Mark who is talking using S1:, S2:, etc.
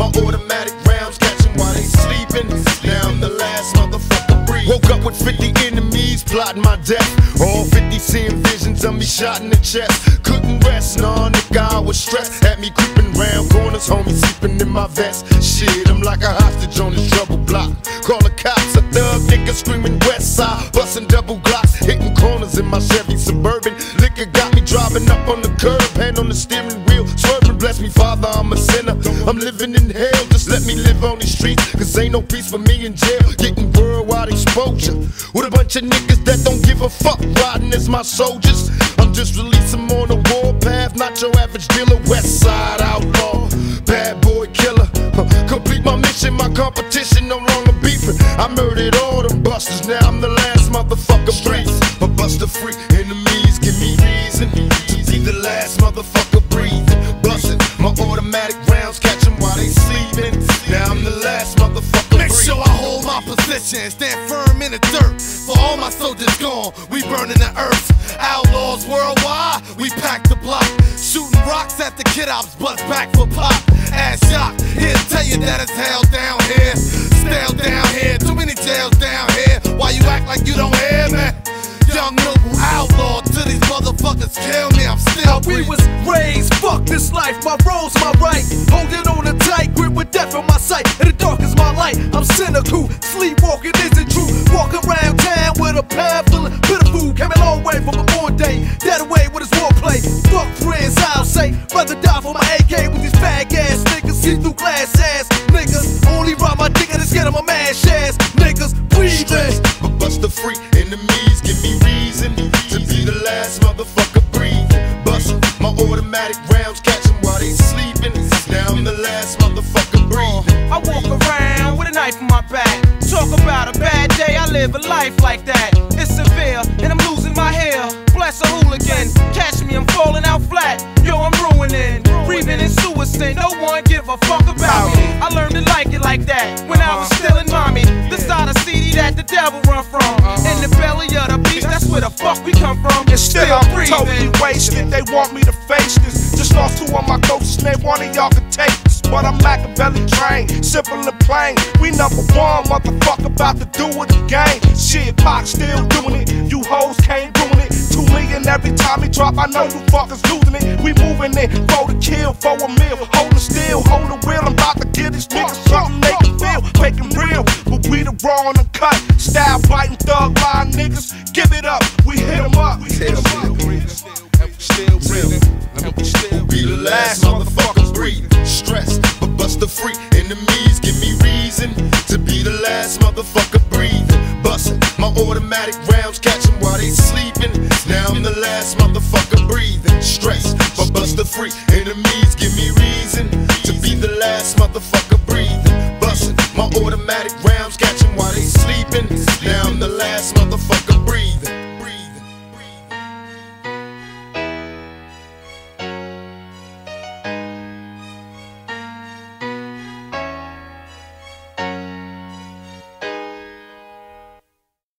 S1: my automatic rounds catching while they sleeping. Now I'm the last motherfucker breathing. Woke up with 50 enemies plotting my death. All 50 seeing visions of me shot in the chest. Couldn't rest, nah, nigga, I was stressed. Had me creeping round corners, homie sleeping in my vest. Shit, I'm like a hostage on this trouble block. Call the cops, a thug nigga screaming west side. Busting double glocks, hitting corners in my Chevy Suburban. Liquor got me driving up on the curb, hand on the steering wheel, swerving. Bless me, Father, I'm a sinner. I'm living in hell, just let me live on these streets. Cause ain't no peace for me in jail. Getting worldwide exposure with a bunch of niggas that don't give a fuck, riding as my soldiers. I'm just releasing them on the warpath, not your average dealer. West side outlaw, bad boy killer. Complete my mission, my competition no longer beefing. I murdered all them busters, now I'm the last motherfucker breathing. A buster free, enemies give me reason to be the last motherfucker breathing. Busting my automatic rounds, catch them while they sleeping. Now I'm the last motherfucker breathing.
S2: Make sure I hold my position, stand firm in the dirt. For all my soldiers gone, we burning the earth. Outlaws worldwide, we pack the block. Shooting rocks at the kid ops, bust back for pop. Ass shock, here to tell you that it's hell down here. Stale down here, too many jails down here. Why you act like you don't hear me? Young noble outlaw, till these motherfuckers kill me, I'm still
S3: we was raised, fuck this life, my role's my right. Holding on a tight grip with death in my sight. And the dark is my light, I'm cynical. Sleepwalking isn't true. Walk around town with a pad full of bitter food. Came a long way from a born day, dead away with his warplay. Fuck friends, I'll say, rather die for my AK with these fag ass niggas. See through glass ass niggas. Only ride my dick and it's getting my mash ass niggas. Breathing,
S1: but buster free, enemies give me reason to be the last motherfucker breathing. Bust my automatic rounds, catch them while they sleeping. Now I'm the last motherfucker breathing.
S4: I walk around with a knife in my back. Talk about a bad day, I live a life like that. It's severe, and I'm losing my hair. Bless a hooligan, catch me, I'm falling out flat. Yo, I'm ruining, breathing in suicide. No one give a fuck about me. I learned to like it like that when I was still in mommy. The side of CD that the devil run from. In the belly of the beast, that's where the fuck we come from.
S5: And still I'm totally wasted, they want me to face this. Just lost two of my coaches, name one of y'all can take this. But I'm Machiavelli trained, simple and plain. We number one, motherfucker, about to do it again. Shit, Pac still doing it, you hoes can't doing it. 2 million every time he drop, I know you fuckers losing it. We moving it, for the kill, for a meal. Holding still, hold the wheel, I'm about to give these niggas something they can feel. Make it real, but we the raw and uncut. Style biting, thug line niggas, give it up, we hit them up. We hit them up, still real.
S1: We'll be the last motherfuckers breathing. Stressed, but buster free, enemies give me reason to be the last motherfucker breathing. Bustin' my automatic rounds, catch them while they sleeping. Now I'm the last motherfucker breathing. Stressed, but buster free, enemies give me reason to be the last motherfucker breathing. Bustin' my automatic rounds.